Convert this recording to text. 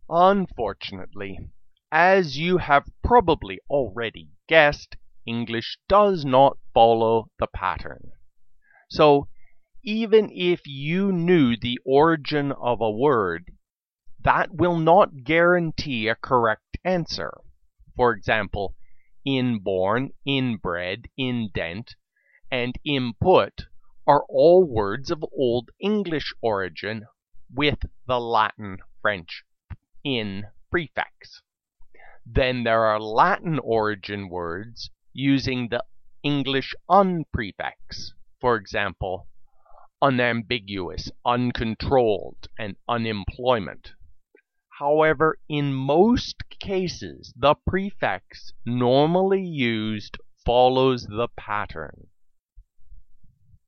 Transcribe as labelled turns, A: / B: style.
A: Unfortunately, as you have probably already guessed, English does not follow the pattern. So, even if you knew the origin of a word, that will not guarantee a correct answer. For example, inborn, inbred, indent, and input are all words of Old English origin with the Latin French in prefix. Then there are Latin origin words using the English un prefix. For example, unambiguous, uncontrolled, and unemployment. However, in most cases, the prefix normally used follows the pattern.